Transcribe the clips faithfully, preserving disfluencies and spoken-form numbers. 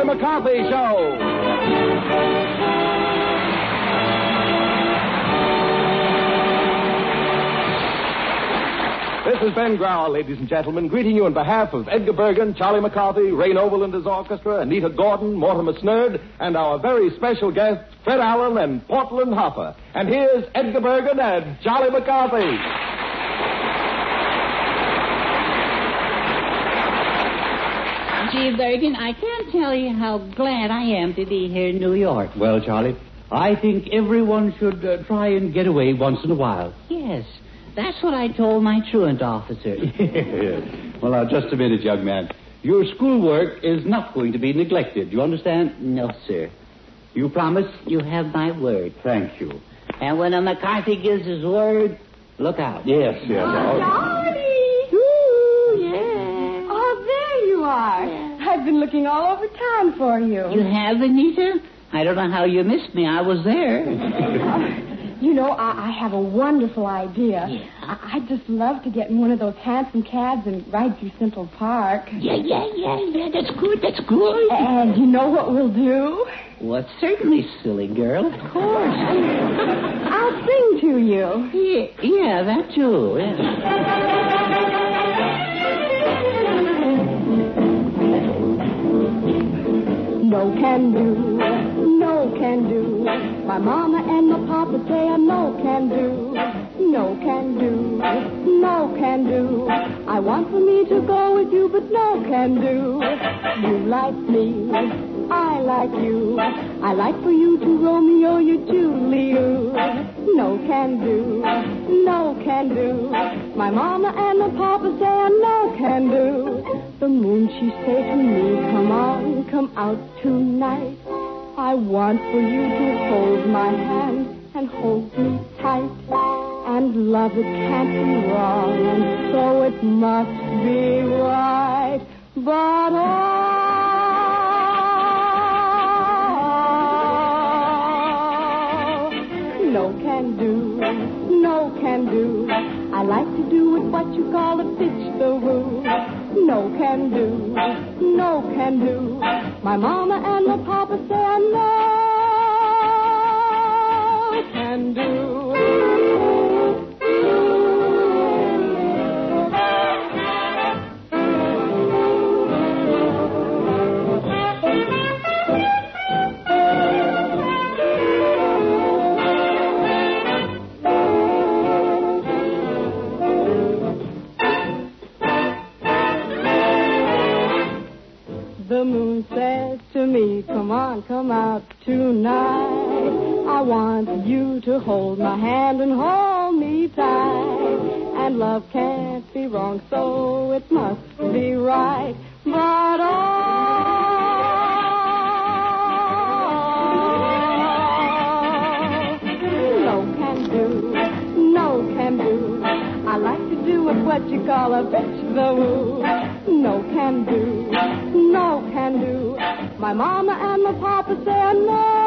Charlie McCarthy Show. This is Ben Grauer, ladies and gentlemen, greeting you on behalf of Edgar Bergen, Charlie McCarthy, Ray Noble and his orchestra, Anita Gordon, Mortimer Snerd, and our very special guests, Fred Allen and Portland Hopper. And here's Edgar Bergen and Charlie McCarthy. Gee, Bergen, I can't tell you how glad I am to be here in New York. Well, Charlie, I think everyone should uh, try and get away once in a while. Yes. That's what I told my truant officer. Well, now, just a minute, young man. Your schoolwork is not going to be neglected. Do you understand? No, sir. You promise? You have my word. Thank you. And when a McCarthy gives his word, look out. Yes, yes. Oh, Charlie! Ooh, yeah. Oh, there you are. Yeah. I've been looking all over town for you. You have, Anita? I don't know how you missed me. I was there. You know, I, I have a wonderful idea. Yeah. I, I'd just love to get in one of those handsome cabs and ride through Central Park. Yeah, yeah, yeah, yeah. That's good. That's good. And you know what we'll do? Well, certainly, silly girl. Of course. I'll sing to you. Yeah, yeah, that too. Yeah. No can do, no can do. My mama and my papa say a no can do. No can do, no can do. I want for me to go with you, but no can do. You like me, I like you. I like for you to Romeo, you Juliet. No can do, no can do. My mama and my papa say a no can do. The moon, she say to me, come on, come out tonight. I want for you to hold my hand and hold me tight. And love, it can't be wrong, and so it must be right. But oh, no can do, no can do. I like to do it what you call a pitch the woo. No can do, no can do. My mama and my papa say I no can do. The moon says to me, come on, come out tonight. I want you to hold my hand and hold me tight. And love can't be wrong, so it must be right. But oh, no can do, no can do. I like to do it what you call a bitch the woo. No can do, no can do. My mama and my papa say no.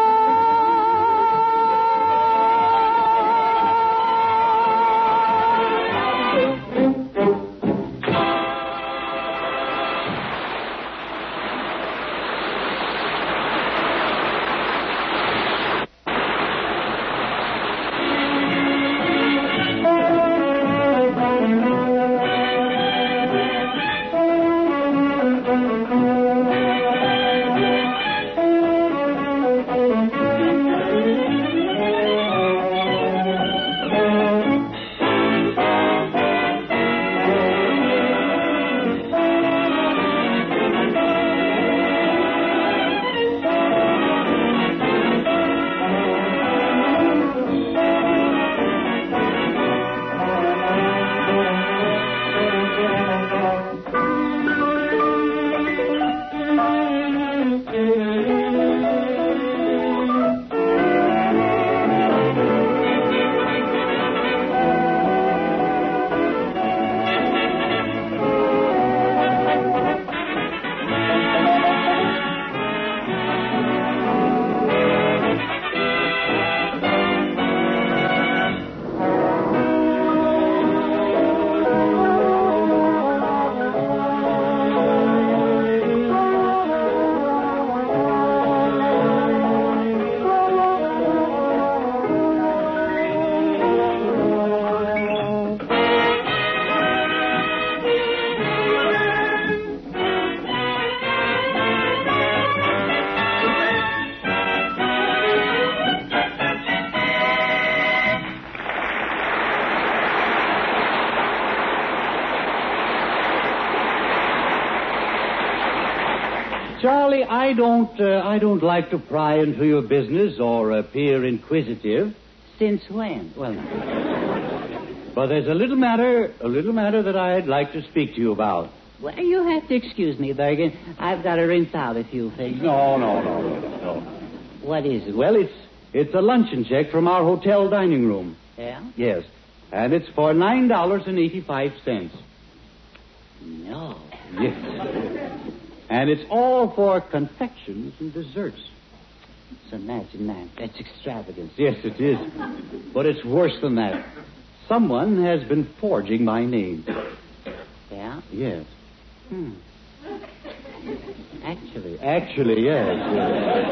Charlie, I don't, uh, I don't like to pry into your business or appear inquisitive. Since when? Well, but there's a little matter, a little matter that I'd like to speak to you about. Well, you have to excuse me, Bergen. I've got to rinse out a few things. No, no, no, no, no. What is it? Well, it's it's a luncheon check from our hotel dining room. Yeah? Yes, and it's for nine dollars and eighty-five cents. No. Yes. And it's all for confections and desserts. So imagine that. That's extravagance. Yes, it is. But it's worse than that. Someone has been forging my name. Yeah? Yes. Hmm. Actually. Actually, yes. yes.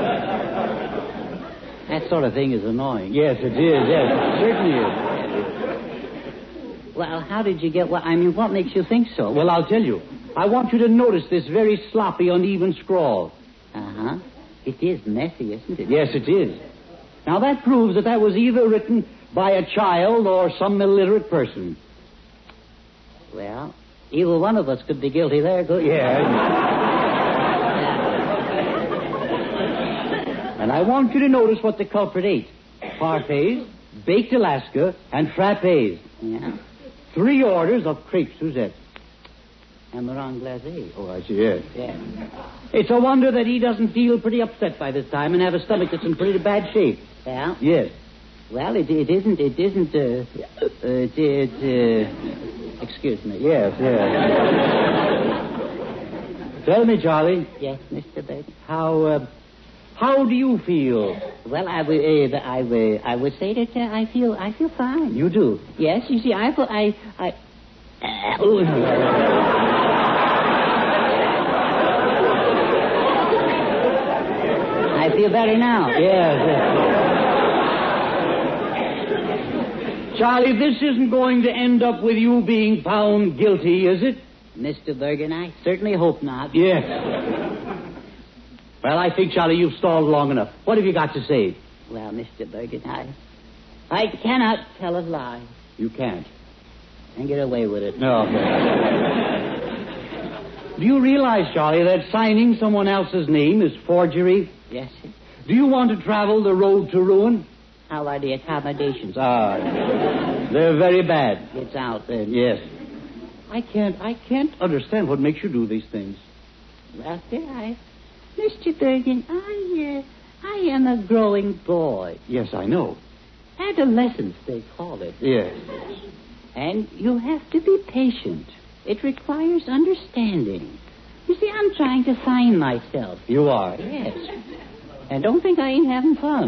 That sort of thing is annoying. Yes, it is. Yes, it certainly is. Well, how did you get what? I mean, what makes you think so? Well, I'll tell you. I want you to notice this very sloppy, uneven scrawl. Uh-huh. It is messy, isn't it? Yes, it is. Now, that proves that that was either written by a child or some illiterate person. Well, either one of us could be guilty there, couldn't Yeah. And I want you to notice what the culprit ate. Parfaits, baked Alaska, and frappes. Yeah. Three orders of crepes Suzette. And marron glacé. Oh, I see, yes. Yeah. It's a wonder that he doesn't feel pretty upset by this time and have a stomach that's in pretty bad shape. Yeah? Yes. Well, it, it isn't, it isn't, uh, uh, it, it, uh, excuse me. Yes, yes. Tell me, Charlie. Yes, Mister Bates. How, uh, how do you feel? Well, I would, uh, I would, I would say that uh, I feel, I feel fine. You do? Yes, you see, I feel, I, I, uh, ooh. I feel better now. Yes, yes. Charlie, this isn't going to end up with you being found guilty, is it? Mister Bergen, I certainly hope not. Yes. Well, I think, Charlie, you've stalled long enough. What have you got to say? Well, Mister Bergen, I, I cannot tell a lie You can't. and get away with it. No. Do you realize, Charlie, that signing someone else's name is forgery? Yes, sir. Do you want to travel the road to ruin? How are the accommodations? Ah, they're very bad. It's out then. Yes. I can't, I can't understand what makes you do these things. Well, sir, I, Mister Bergen, I, uh, I am a growing boy. Yes, I know. Adolescence, they call it. Yes. And you have to be patient. It requires understanding. You see, I'm trying to find myself. You are. Yes. And don't think I ain't having fun.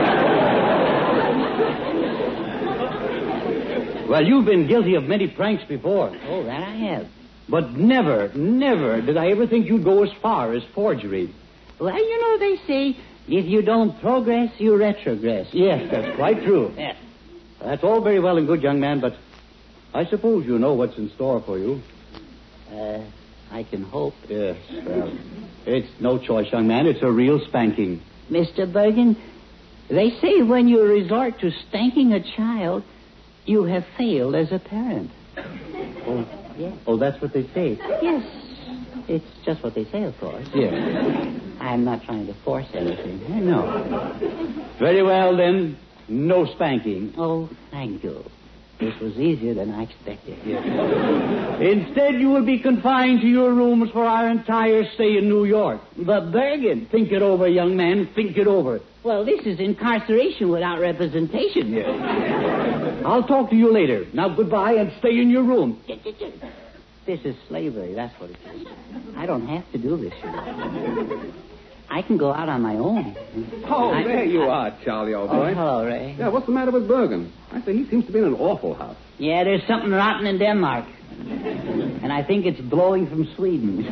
Well, you've been guilty of many pranks before. Oh, that I have. But never, never did I ever think you'd go as far as forgery. Well, you know, they say, if you don't progress, you retrogress. Yes, that's quite true. Yeah. That's all very well and good, young man, but I suppose you know what's in store for you. Uh, I can hope. Yes, well, it's no choice, young man. It's a real spanking. Mister Bergen, they say when you resort to spanking a child, you have failed as a parent. Oh, Yes. oh, that's what they say. Yes. It's just what they say, of course. Yes. I'm not trying to force anything. No. Very well, then. No spanking. Oh, thank you. This was easier than I expected. Yes. Instead, you will be confined to your rooms for our entire stay in New York. But Bergen. Think it over, young man. Think it over. Well, this is incarceration without representation. Yes. I'll talk to you later. Now, goodbye, and stay in your room. This is slavery, that's what it is. I don't have to do this, you know. I can go out on my own. Oh, I, there you I, are, Charlie, old Oh, boy. hello, Ray. Yeah, what's the matter with Bergen? I say he seems to be in an awful house. Yeah, there's something rotten in Denmark. And I think it's blowing from Sweden.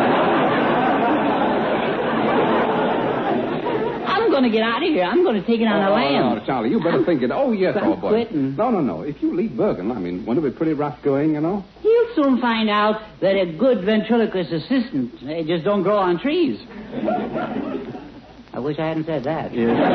I'm going to get out of here. I'm going to take it on oh, the land. No, Charlie, you better think it. Oh, yes, I'm old boy. quitting. No, no, no. If you leave Bergen, I mean, won't it be pretty rough going, you know? He'll soon find out that a good ventriloquist assistant, they just don't grow on trees. I wish I hadn't said that.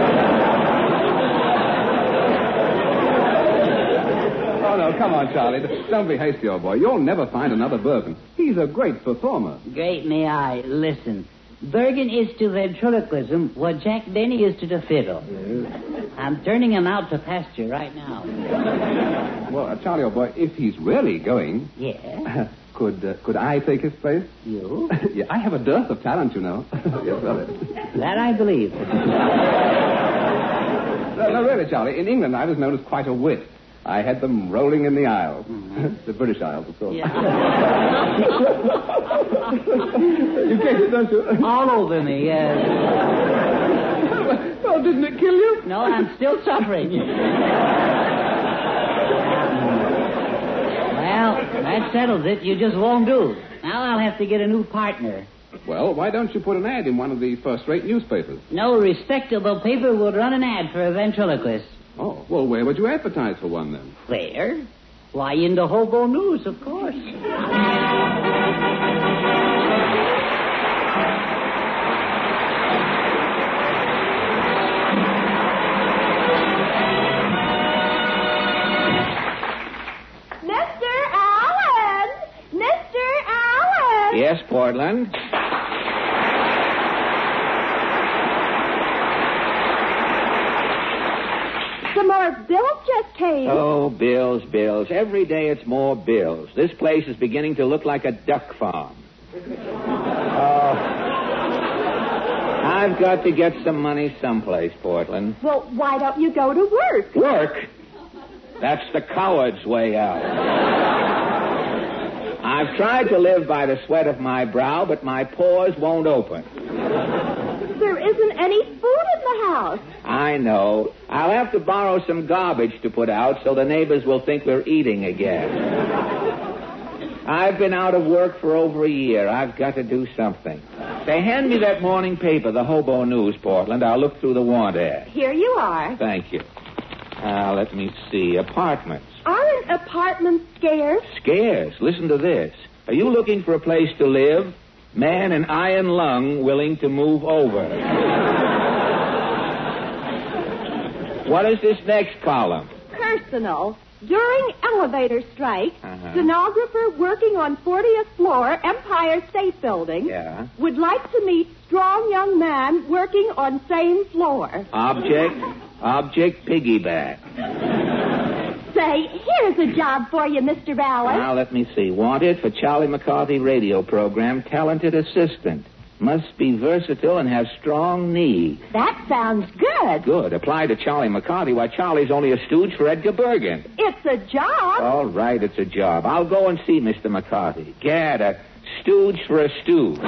Oh, no, come on, Charlie. Don't be hasty, old boy. You'll never find another Bergen. He's a great performer. Great may I. Listen, Bergen is to ventriloquism what Jack Benny is to the fiddle. Yes. I'm turning him out to pasture right now. Well, uh, Charlie, old boy, if he's really going... Yeah? could uh, could I take his place? You? Yeah, I have a dearth of talent, you know. Yes, well, that I believe. no, no, really, Charlie, in England I was known as quite a wit. I had them rolling in the aisles. Mm-hmm. The British Isles, of course. Yeah. You get it, don't you? All over me, yes. Well, didn't it kill you? No, I'm still suffering. Well, that settles it. You just won't do. Now I'll have to get a new partner. Well, why don't you put an ad in one of the first-rate newspapers? No respectable paper would run an ad for a ventriloquist. Oh, well, where would you advertise for one, then? Where? Why, in the Hobo News, of course. Mister Allen! Mister Allen! Yes, Portland? Some more bills just came. Oh, bills, bills. Every day it's more bills. This place is beginning to look like a duck farm. Oh. I've got to get some money someplace, Portland. Well, why don't you go to work? Work? That's the coward's way out. I've tried to live by the sweat of my brow, but my pores won't open. There isn't any food in the house. I know. I'll have to borrow some garbage to put out so the neighbors will think we're eating again. I've been out of work for over a year. I've got to do something. Say, hand me that morning paper, the Hobo News, Portland. I'll look through the want ad. Here you are. Thank you. Uh, let me see. Apartments. Aren't apartments scarce? Scarce? Listen to this. Are you looking for a place to live? Man and iron lung willing to move over. What is this next column? Personal. During elevator strike, uh-huh. stenographer working on fortieth floor, Empire State Building, yeah. would like to meet strong young man working on same floor. Object, object, piggyback. Say, here's a job for you, Mister Allen. Now, let me see. Wanted for Charlie McCarthy radio program, talented assistant. Must be versatile and have strong knees. That sounds good. Good. Apply to Charlie McCarthy. Why, Charlie's only a stooge for Edgar Bergen. It's a job. All right, it's a job. I'll go and see Mister McCarthy. Gad, a stooge for a stooge.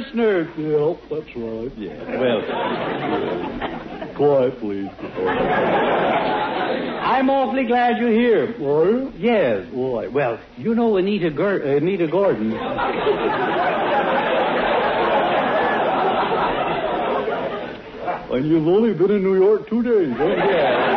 Snurd. Yeah, that's right. Yeah, well, Quiet, please. I'm awfully glad you're here. Are you? Yes. Why? Well, you know Anita, Gur- Anita Gordon. And you've only been in New York two days, huh? Yeah.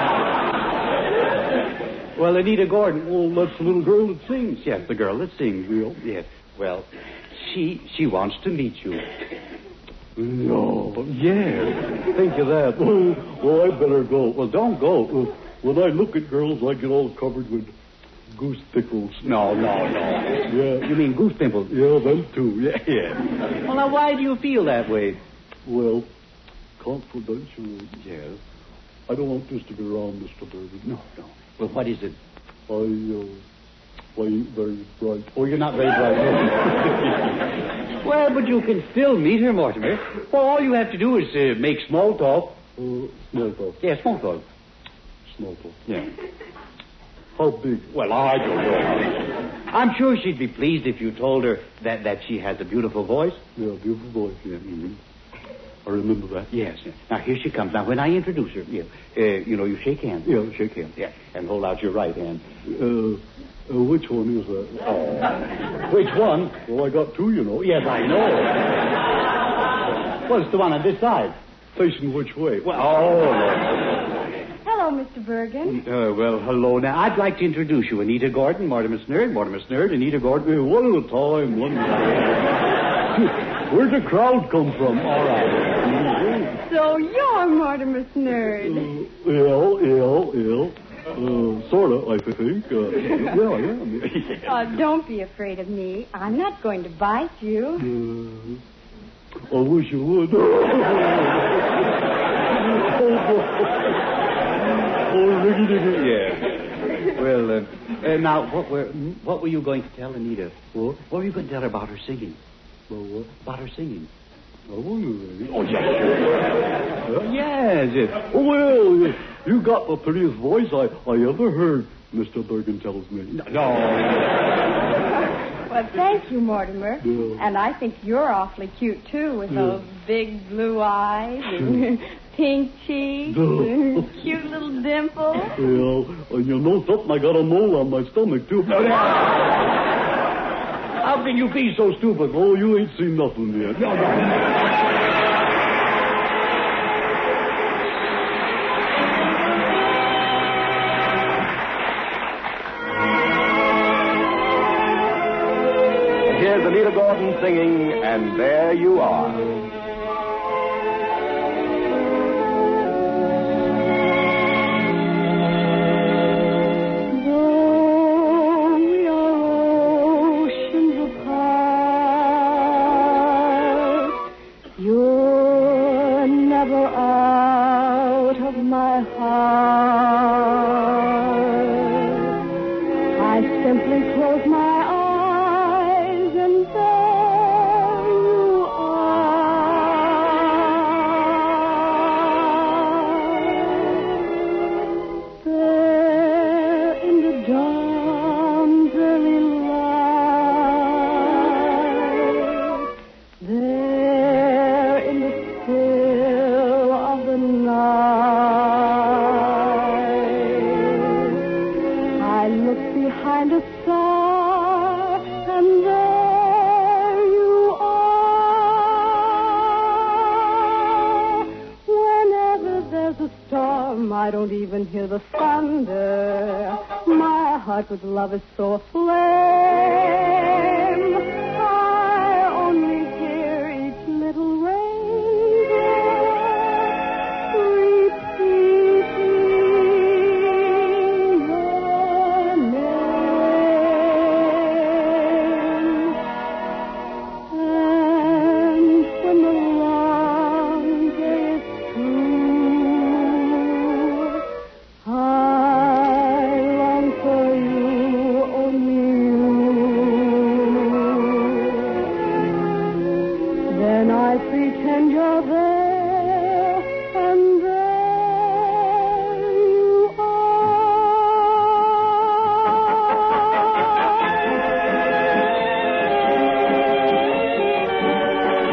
Well, Anita Gordon. Well, that's the little girl that sings. Yes, the girl that sings. Yeah. Yes. Well, she she wants to meet you. No. Yes. Think of that. Well, I'd better go. Well, don't go. Uh, when I look at girls, I get all covered with goose pickles. No, no, no. Yeah. You mean goose pimples? Yeah, them too. Yeah, yeah. Well, now, why do you feel that way? Well, confidentially, Yes. I don't want this to be wrong, Mister Bergen. No, no. Well, what is it? I, uh, I ain't very bright. Oh, you're not very bright. Well, but you can still meet her, Mortimer. Well, all you have to do is uh, make small talk. Uh, small talk. Yeah, small talk. Small talk. Yeah. How big? Well, I don't know. I'm sure she'd be pleased if you told her that, that she has a beautiful voice. Yeah, beautiful voice. Yeah. Mm-hmm. I remember that. Yes. Now, here she comes. Now, when I introduce her, yeah, uh, you know, you shake hands. Yeah, shake hands. Yeah, and hold out your right hand. Uh, uh, which one is that? Oh. Which one? Well, I got two, you know. Yes, I know. Well, it's the one on this side. Facing which way? Well, oh, Hello, Mister Bergen. Uh, well, hello. Now, I'd like to introduce you. Anita Gordon, Mortimer Snurd, Mortimer Snurd, Anita Gordon. Uh, one at a time, one at a time. Where'd the crowd come from? All right. So you're Mortimer Snurd. Uh, ill, ill, ill. Uh, sort of, I think. Uh, yeah, I am. Oh, don't be afraid of me. I'm not going to bite you. Uh, I wish you would. Oh, diggy, diggy. Yeah. Well, uh, uh, now, what were what were you going to tell Anita? What? What were you going to tell her about her singing? Well, what? About her singing? I wonder. Oh, yes, sure. Yes, yes. Oh, well, you, you got the prettiest voice I, I ever heard, Mister Bergen tells me. No. no. Well, thank you, Mortimer. Yeah. And I think you're awfully cute, too, with Yeah. those big blue eyes and pink cheeks and cute little dimples. Yeah, and you know something? I got a mole on my stomach, too. How can you be so stupid? Oh, you ain't seen nothing yet. No, no. Here's Anita Gordon singing, And There You Are. I don't even hear the thunder. My heart with love is so aflame. I only hear each little raindrop repeating your name. And when the long day is through, I long for you, only you. Then I pretend you're there, and there you are.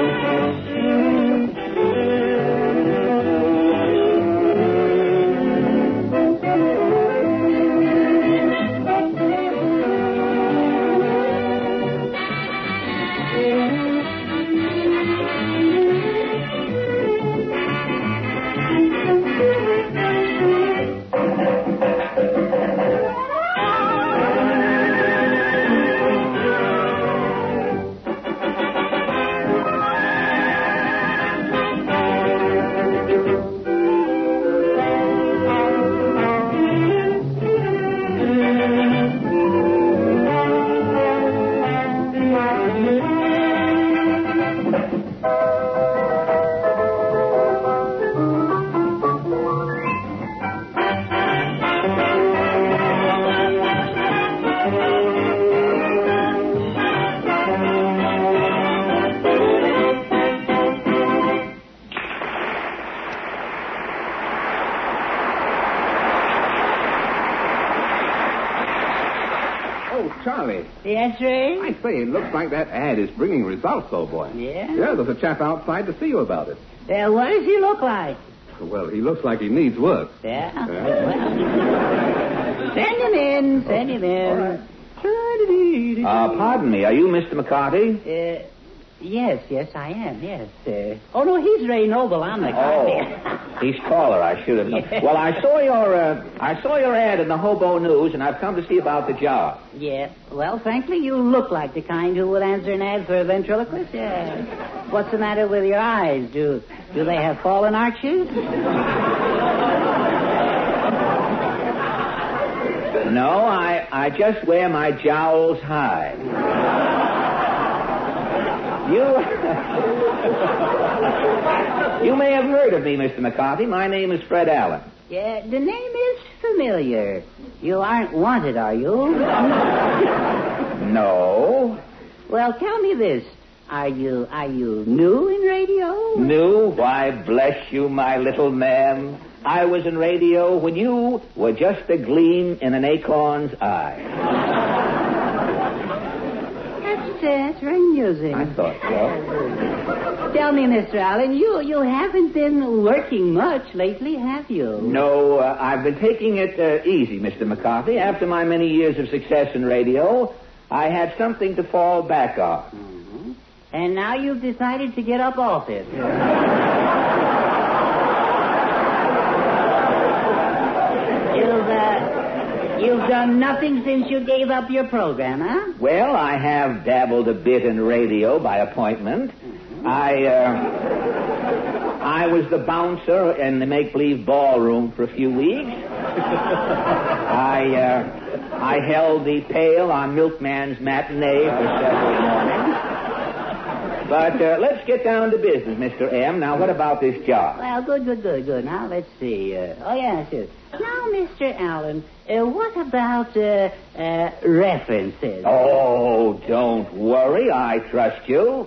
Charlie. Yes, Ray? I say, it looks like that ad is bringing results, old boy. Yeah? Yeah, there's a chap outside to see you about it. Uh, what does he look like? Well, he looks like he needs work. Yeah? Yeah. Well, send him in. Send him in. Uh, pardon me, are you Mister McCarty? Uh, yes, yes, I am, yes. Uh, oh, no, he's Ray Noble. I'm McCarty. Oh, he's taller, I should have known. Yeah. Well, I saw your uh, I saw your ad in the Hobo News, and I've come to see about the job. Yeah. Well, frankly, you look like the kind who would answer an ad for a ventriloquist. Yeah. What's the matter with your eyes? Do do they have fallen arches? No, I, I just wear my jowls high. You you may have heard of me, Mister McCarthy. My name is Fred Allen. Yeah, the name is familiar. You aren't wanted, are you? No. Well, tell me this. Are you are you new in radio? New? Why, bless you, my little man. I was in radio when you were just a gleam in an acorn's eye. That's, uh, that's very amusing. I thought so. Tell me, Mister Allen, you, you haven't been working much lately, have you? No, uh, I've been taking it uh, easy, Mister McCarthy. After my many years of success in radio, I had something to fall back on. Mm-hmm. And now you've decided to get up off it. You've, uh, you've done nothing since you gave up your program, huh? Well, I have dabbled a bit in radio by appointment. Mm-hmm. I, uh, I was the bouncer in the make-believe ballroom for a few weeks. I, uh, I held the pail on Milkman's matinee for several mornings. But uh, let's get down to business, Mister M. Now, what about this job? Well, good, good, good, good. Now, let's see. Uh, oh, yes, yes. Now, Mister Allen, uh, what about uh, uh, references? Oh, don't worry. I trust you.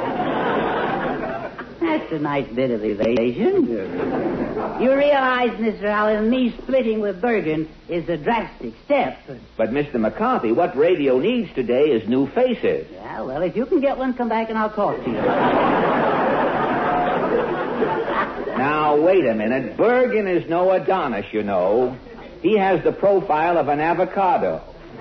That's a nice bit of evasion. You realize, Mister Allen, me splitting with Bergen is a drastic step. But, Mister McCarthy, what radio needs today is new faces. Yeah, well, if you can get one, come back and I'll talk to you. Now, wait a minute. Bergen is no Adonis, you know. He has the profile of an avocado.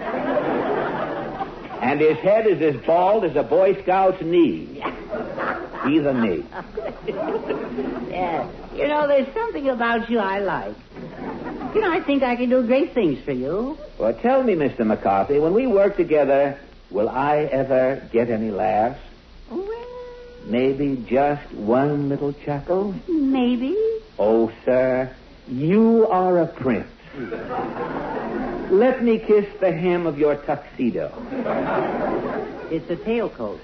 And his head is as bald as a Boy Scout's knee. He's a knee. Yeah. You know, there's something about you I like. You know, I think I can do great things for you. Well, tell me, Mister McCarthy, when we work together, will I ever get any laughs? Well, Maybe just one little chuckle? maybe. Oh, sir, you are a prince. Let me kiss the hem of your tuxedo. It's a tailcoat.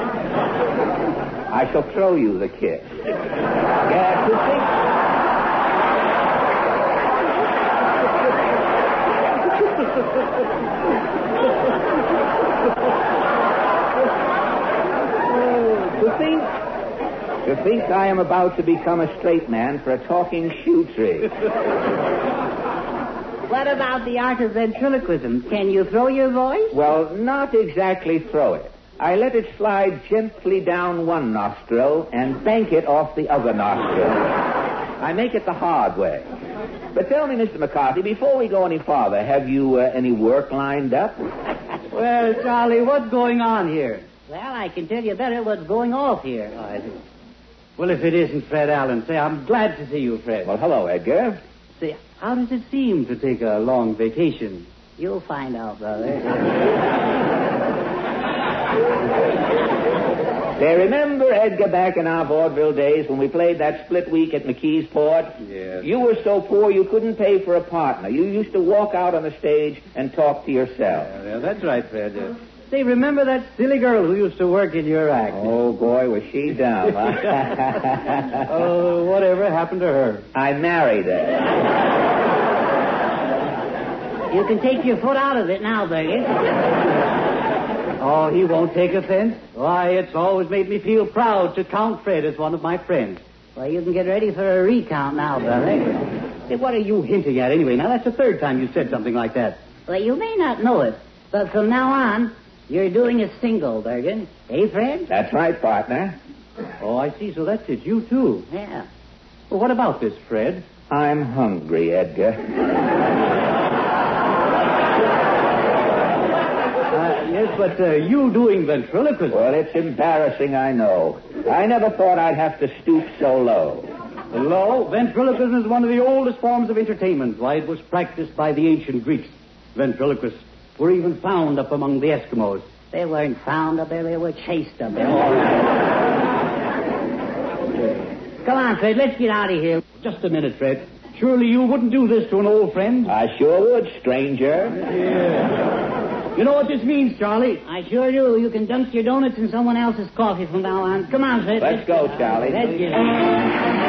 I shall throw you the kiss. Yeah, to think... To think, to think I am about to become a straight man for a talking shoe tree. What about the art of ventriloquism? Can you throw your voice? Well, not exactly throw it. I let it slide gently down one nostril and bank it off the other nostril. I make it the hard way. But tell me, Mister McCarthy, before we go any farther, have you uh, any work lined up? Well, Charlie, what's going on here? Well, I can tell you better what's going off here. Oh, I see. Well, if it isn't Fred Allen, say, I'm glad to see you, Fred. Well, hello, Edgar. Say, how does it seem to take a long vacation? You'll find out, brother. Say, remember, Edgar, back in our vaudeville days when we played that split week at McKee's Port? Yes. You were so poor you couldn't pay for a partner. You used to walk out on the stage and talk to yourself. Yeah, yeah, that's right, Fred. Uh, Say, remember that silly girl who used to work in your act? Oh, boy, was she dumb, huh? Oh, whatever happened to her? I married her. You can take your foot out of it now, Burgess. Oh, he won't take offense? Why, it's always made me feel proud to count Fred as one of my friends. Well, you can get ready for a recount now, brother. Say, what are you hinting at anyway? Now, that's the third time you said something like that. Well, you may not know it, but from now on, you're doing a single, Bergen. Eh, Fred? That's right, partner. Oh, I see. So that's it. You, too. Yeah. Well, what about this, Fred? I'm hungry, Edgar. Uh, yes, but uh, you doing ventriloquism. Well, it's embarrassing, I know. I never thought I'd have to stoop so low. Low? Ventriloquism is one of the oldest forms of entertainment. Why, it was practiced by the ancient Greeks. Ventriloquists were even found up among the Eskimos. They weren't found up there. They were chased up there. All right. Come on, Fred. Let's get out of here. just a minute, Fred. Surely you wouldn't do this to an old friend? I sure would, stranger. Yeah. You know what this means, Charlie? I sure do. You can dunk your donuts in someone else's coffee from now on. Come on, Fred. Let's go, Charlie. Let's get out.